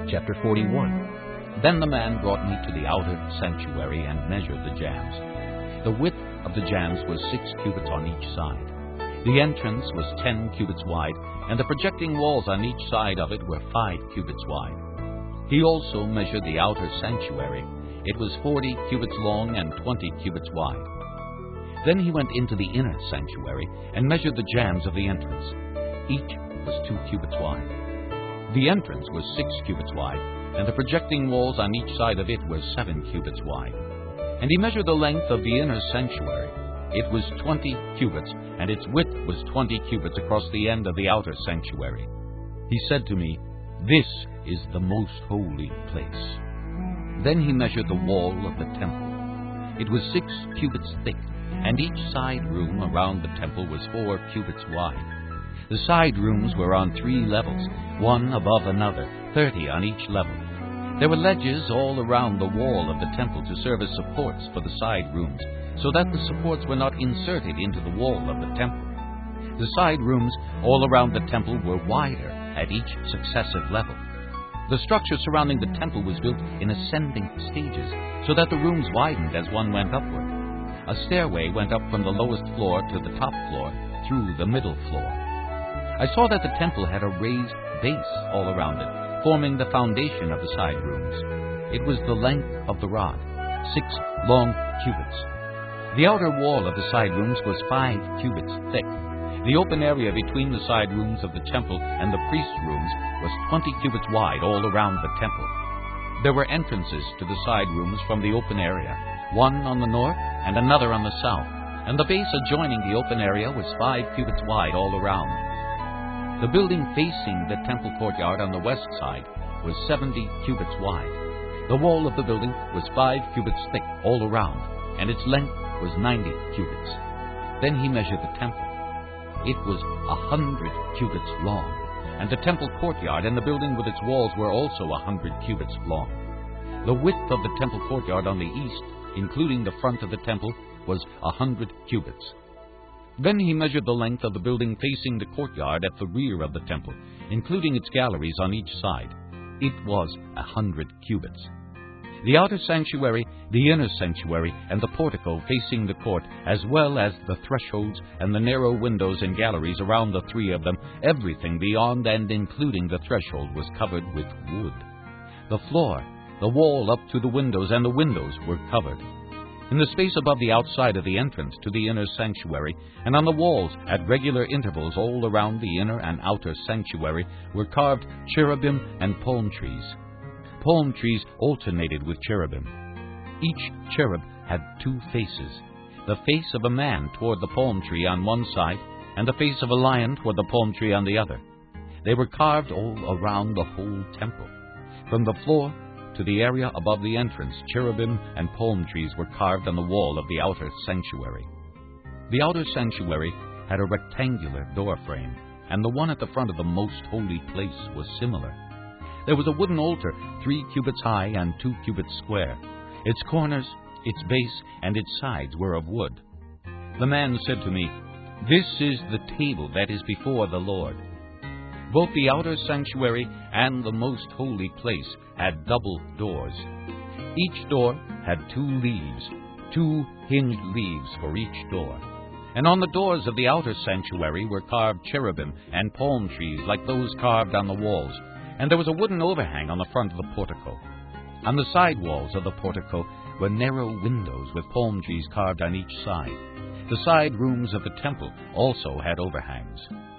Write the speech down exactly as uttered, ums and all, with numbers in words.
Chapter forty-one. Then the man brought me to the outer sanctuary and measured the jambs. The width of the jambs was six cubits on each side. The entrance was ten cubits wide, and the projecting walls on each side of it were five cubits wide. He also measured the outer sanctuary. It was forty cubits long and twenty cubits wide. Then he went into the inner sanctuary and measured the jambs of the entrance. Each was two cubits wide. The entrance was six cubits wide, and the projecting walls on each side of it were seven cubits wide. And he measured the length of the inner sanctuary. It was twenty cubits, and its width was twenty cubits across the end of the outer sanctuary. He said to me, "This is the most holy place." Then he measured the wall of the temple. It was six cubits thick, and each side room around the temple was four cubits wide. The side rooms were on three levels, one above another, thirty on each level. There were ledges all around the wall of the temple to serve as supports for the side rooms, so that the supports were not inserted into the wall of the temple. The side rooms all around the temple were wider at each successive level. The structure surrounding the temple was built in ascending stages, so that the rooms widened as one went upward. A stairway went up from the lowest floor to the top floor through the middle floor. I saw that the temple had a raised base all around it, forming the foundation of the side rooms. It was the length of the rod, six long cubits. The outer wall of the side rooms was five cubits thick. The open area between the side rooms of the temple and the priest's rooms was twenty cubits wide all around the temple. There were entrances to the side rooms from the open area, one on the north and another on the south, and the base adjoining the open area was five cubits wide all around. The building facing the temple courtyard on the west side was seventy cubits wide. The wall of the building was five cubits thick all around, and its length was ninety cubits. Then he measured the temple. It was a hundred cubits long, and the temple courtyard and the building with its walls were also a hundred cubits long. The width of the temple courtyard on the east, including the front of the temple, was a hundred cubits. Then he measured the length of the building facing the courtyard at the rear of the temple, including its galleries on each side. It was a hundred cubits. The outer sanctuary, the inner sanctuary, and the portico facing the court, as well as the thresholds and the narrow windows and galleries around the three of them, everything beyond and including the threshold was covered with wood. The floor, the wall up to the windows, and the windows were covered. In the space above the outside of the entrance to the inner sanctuary, and on the walls at regular intervals all around the inner and outer sanctuary, were carved cherubim and palm trees. Palm trees alternated with cherubim. Each cherub had two faces, the face of a man toward the palm tree on one side, and the face of a lion toward the palm tree on the other. They were carved all around the whole temple. From the floor to the area above the entrance, cherubim and palm trees were carved on the wall of the outer sanctuary. The outer sanctuary had a rectangular door frame, and the one at the front of the most holy place was similar. There was a wooden altar, three cubits high and two cubits square. Its corners, its base, and its sides were of wood. The man said to me, "This is the table that is before the Lord." Both the outer sanctuary and the most holy place had double doors. Each door had two leaves, two hinged leaves for each door. And on the doors of the outer sanctuary were carved cherubim and palm trees like those carved on the walls, and there was a wooden overhang on the front of the portico. On the side walls of the portico were narrow windows with palm trees carved on each side. The side rooms of the temple also had overhangs.